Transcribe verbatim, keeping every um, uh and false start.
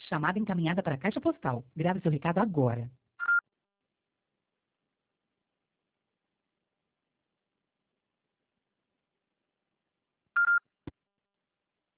Chamada encaminhada para a caixa postal. Grave seu recado agora.